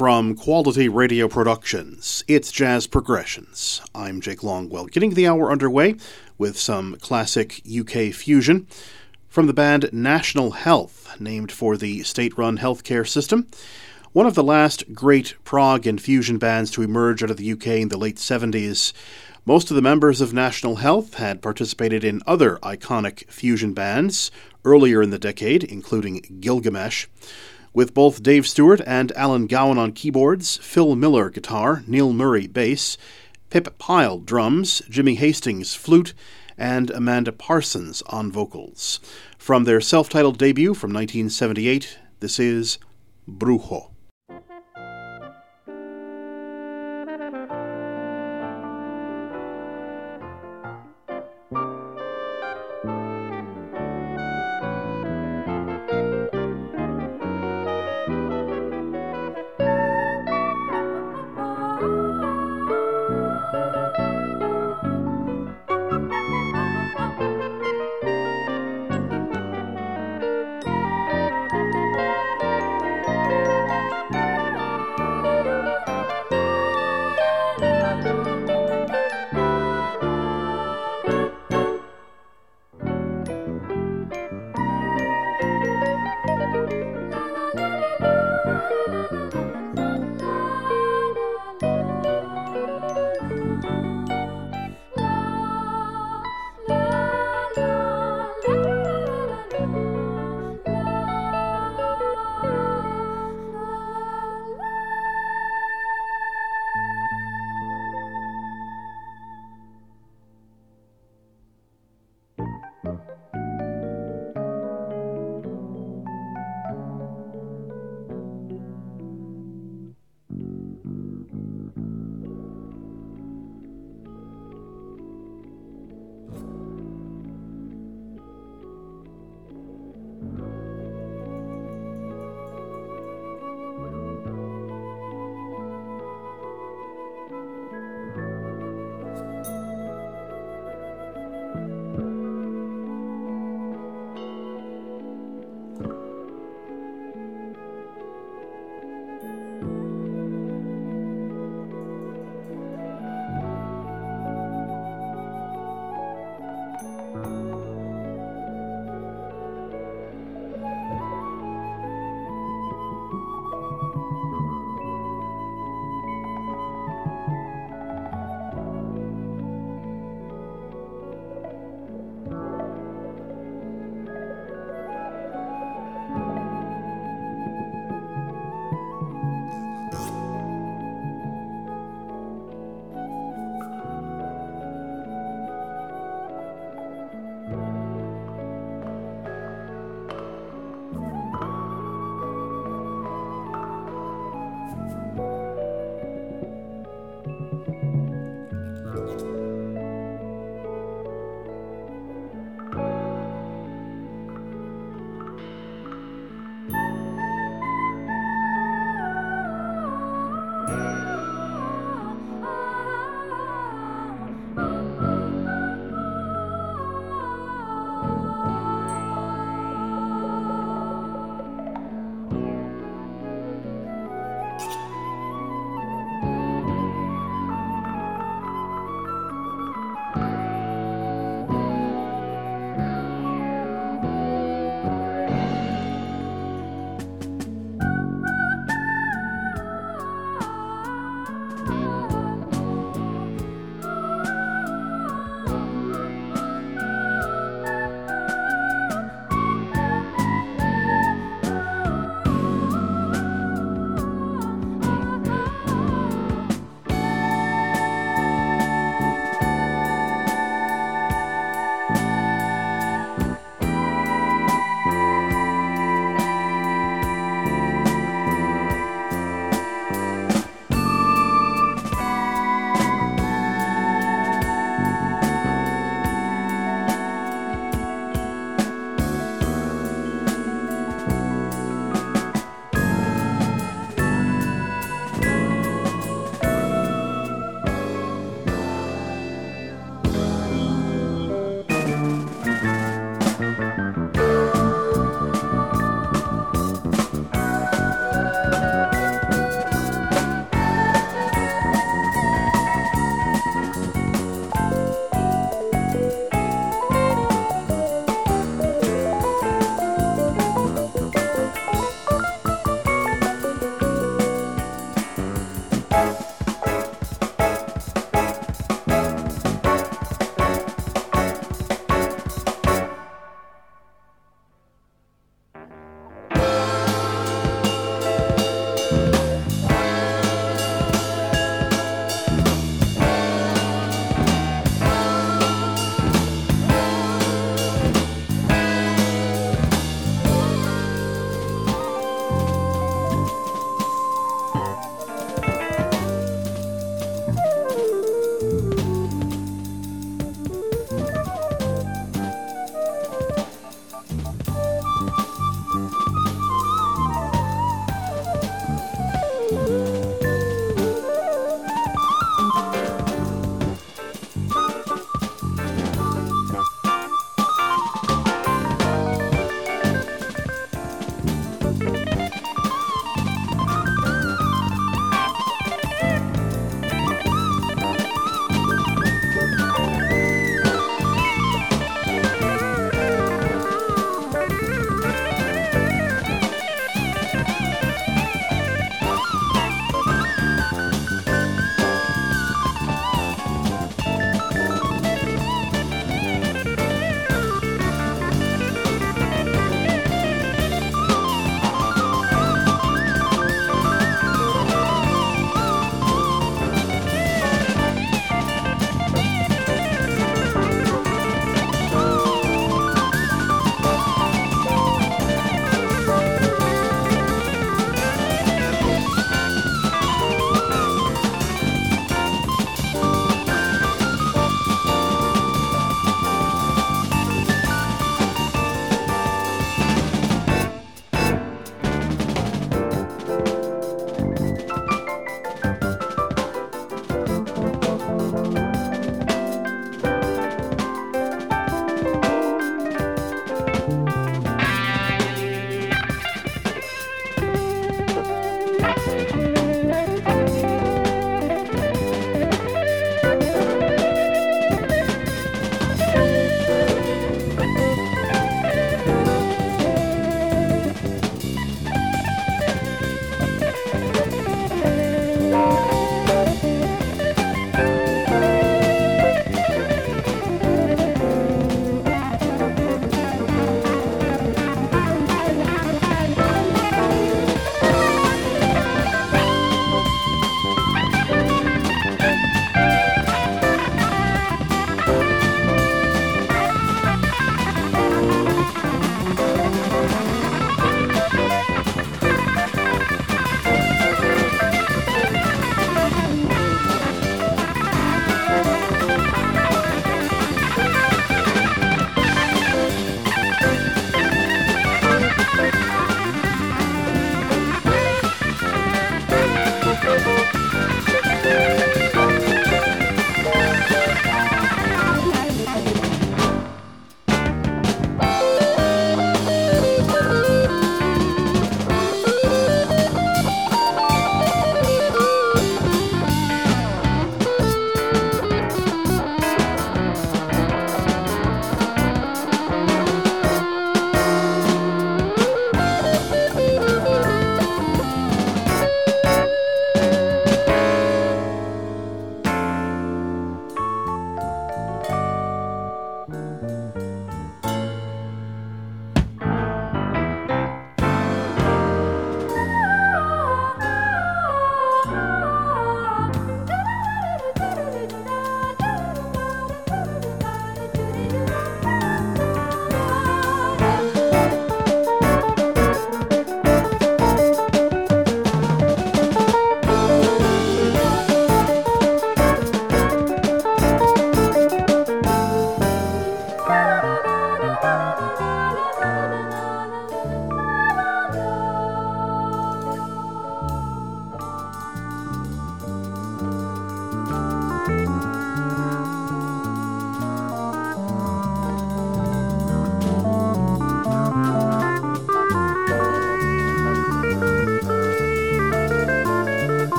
From Quality Radio Productions, it's Jazz Progressions. I'm Jake Longwell, getting the hour underway with some classic UK fusion from the band National Health, named for the state-run healthcare system. One of the last great prog and fusion bands to emerge out of the UK in the late 70s. Most of the members of National Health had participated in other iconic fusion bands earlier in the decade, including Gilgamesh. With both Dave Stewart and Alan Gowan on keyboards, Phil Miller guitar, Neil Murray bass, Pip Pyle drums, Jimmy Hastings flute, and Amanda Parsons on vocals. From their self-titled debut from 1978, this is Brujo.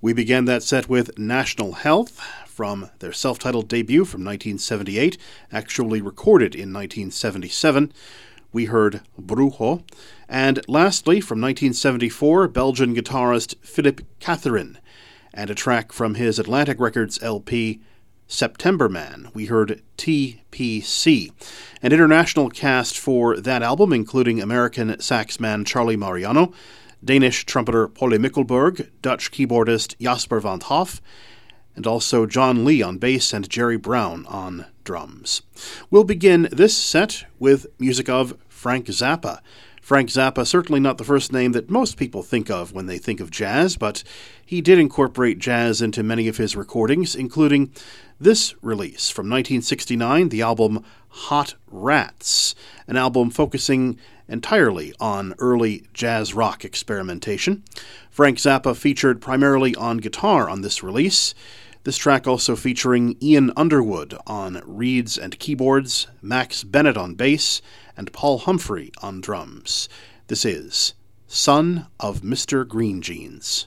We began that set with National Health from their self-titled debut from 1978, actually recorded in 1977. We heard Brujo. And lastly, from 1974, Belgian guitarist Philippe Catherine, and a track from his Atlantic Records LP, September Man. We heard TPC. An international cast for that album, including American saxman Charlie Mariano, Danish trumpeter Paule Mikkelberg, Dutch keyboardist Jasper van 't Hoff, and also John Lee on bass and Jerry Brown on drums. We'll begin this set with music of Frank Zappa. Frank Zappa, certainly not the first name that most people think of when they think of jazz, but he did incorporate jazz into many of his recordings, including this release from 1969, the album Hot Rats, an album focusing entirely on early jazz rock experimentation. Frank Zappa featured primarily on guitar on this release. This track also featuring Ian Underwood on reeds and keyboards, Max Bennett on bass, and Paul Humphrey on drums. This is Son of Mr. Green Jeans.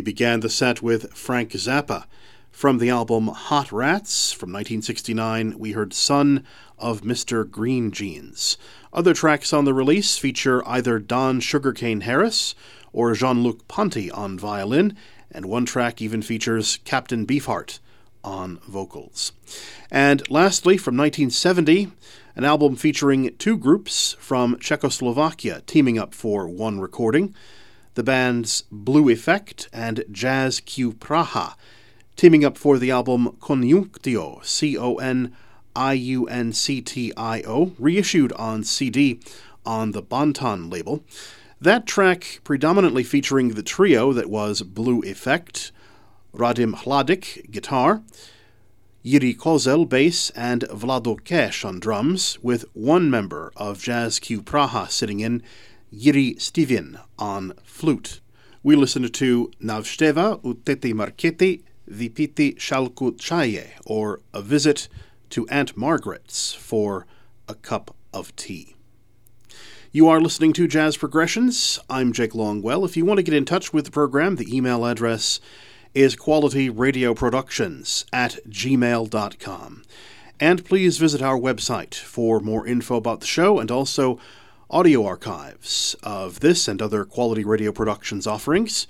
We began the set with Frank Zappa. From the album Hot Rats from 1969, we heard Son of Mr. Green Jeans. Other tracks on the release feature either Don Sugarcane Harris or Jean-Luc Ponty on violin, and one track even features Captain Beefheart on vocals. And lastly, from 1970, an album featuring two groups from Czechoslovakia teaming up for one recording, the bands Blue Effect and Jazz Q Praha, teaming up for the album Coniunctio, Coniunctio, reissued on CD on the Bonton label. That track predominantly featuring the trio that was Blue Effect, Radim Hladik, guitar, Jiří Kozel, bass, and Vlado Cash on drums, with one member of Jazz Q Praha sitting in, Jiří Stivin, on flute. We listened to Navšteva u Tety Markety Vypity Šálku Čaje, or A Visit to Aunt Margaret's for a Cup of Tea. You are listening to Jazz Progressions. I'm Jake Longwell. If you want to get in touch with the program, the email address is qualityradioproductions@gmail.com. And please visit our website for more info about the show and also audio archives of this and other Quality Radio Productions offerings,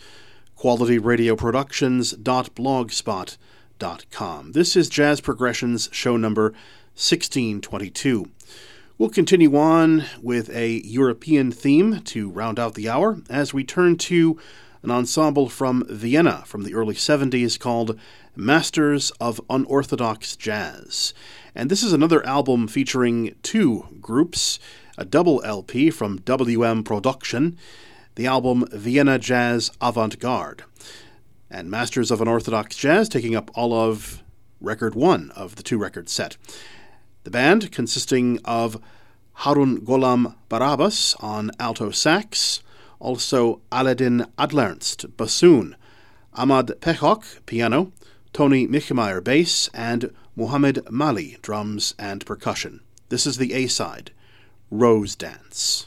qualityradioproductions.blogspot.com. This is Jazz Progressions, show number 1622. We'll continue on with a European theme to round out the hour as we turn to an ensemble from Vienna from the early 70s called Masters of Unorthodox Jazz. And this is another album featuring two groups, a double LP from WM Production, the album Vienna Jazz Avant-Garde, and Masters of Unorthodox Jazz taking up all of record one of the two-record set. The band, consisting of Harun Golam Barabas on alto sax, also Aladin Adlernst, bassoon, Ahmad Pechok, piano, Tony Michmeyer, bass, and Muhammad Mali, drums and percussion. This is the A-side, Rose Dance.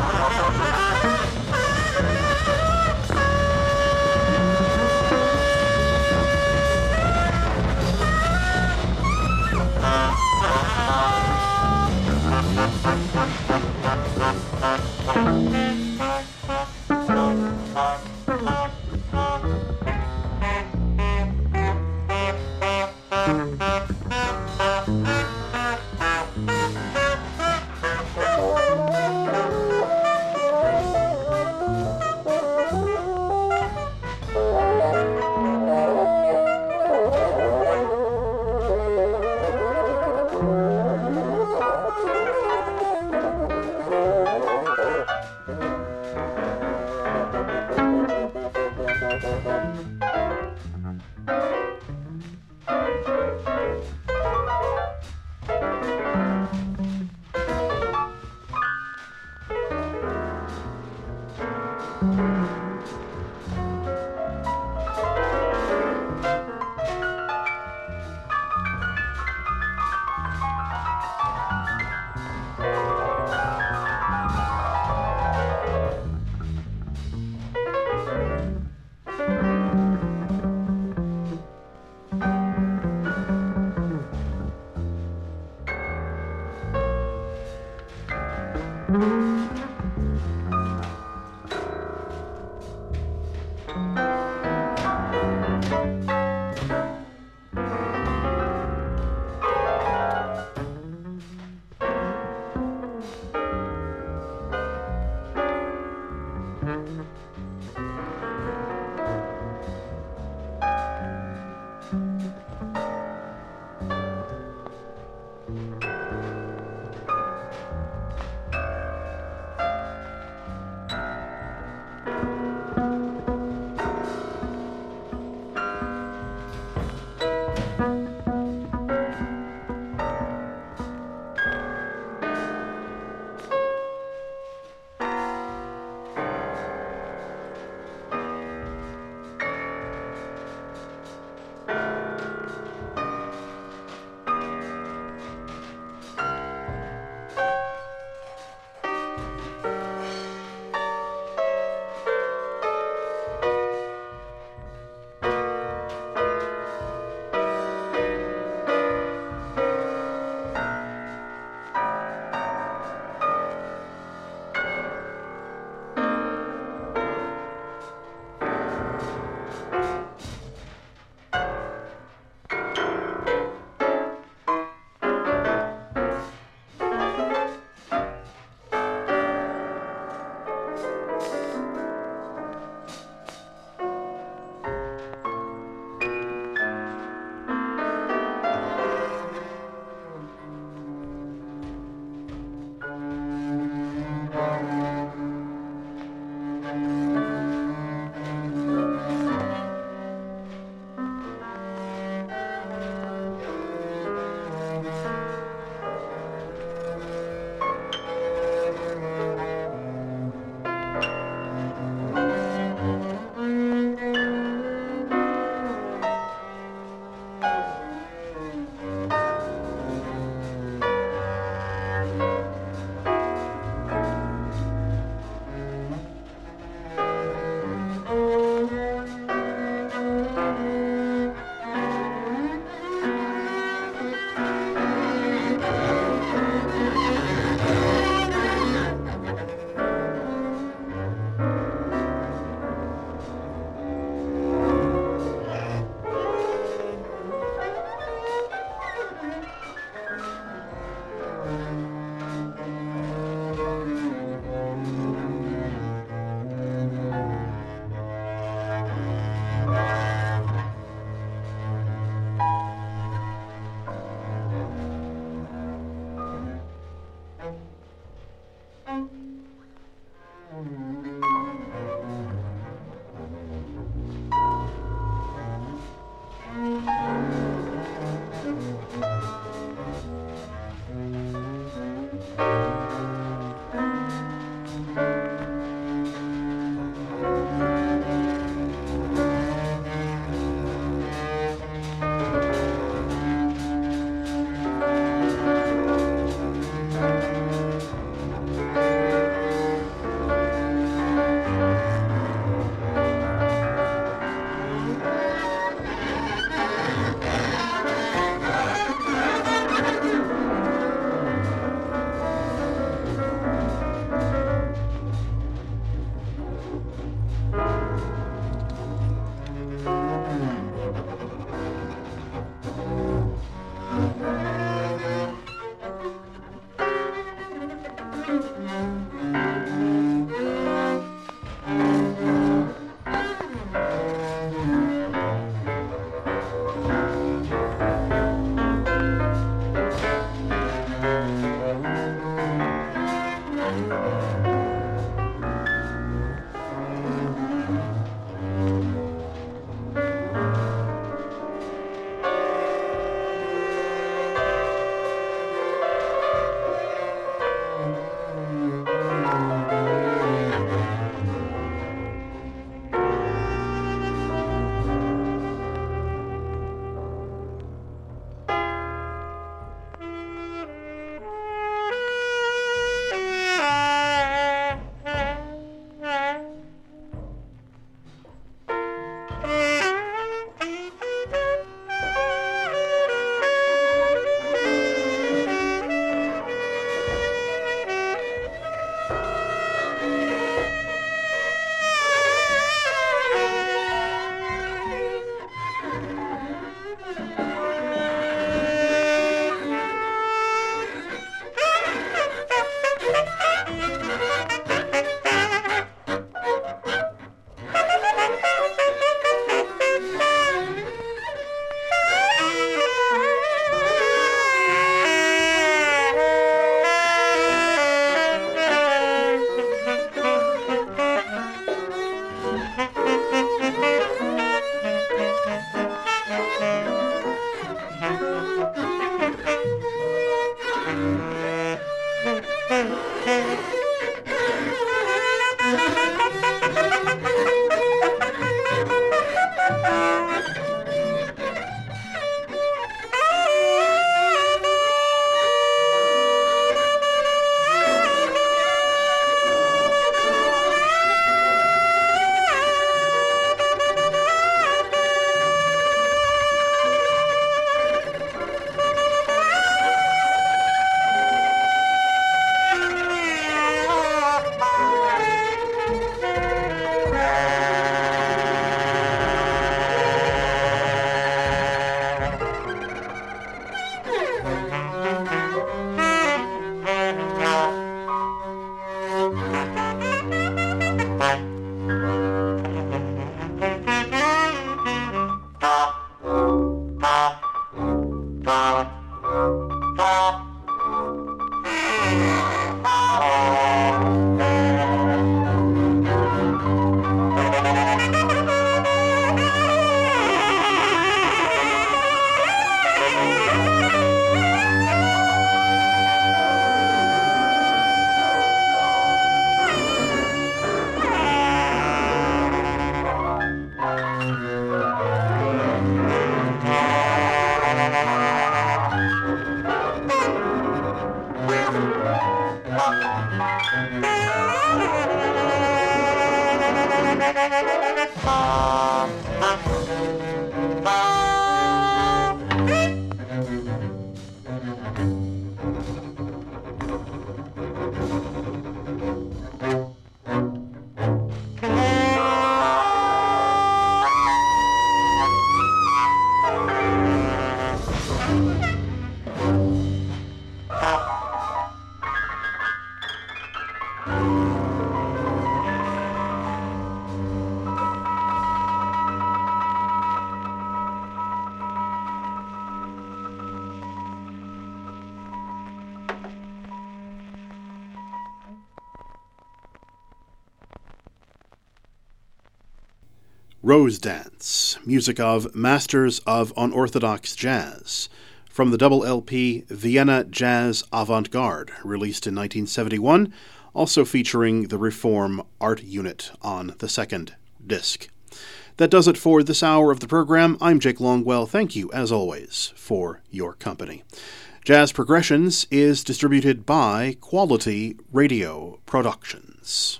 Rose Dance, music of Masters of Unorthodox Jazz, from the double LP Vienna Jazz Avant-Garde, released in 1971, also featuring the Reform Art Unit on the second disc. That does it for this hour of the program. I'm Jake Longwell. Thank you, as always, for your company. Jazz Progressions is distributed by Quality Radio Productions.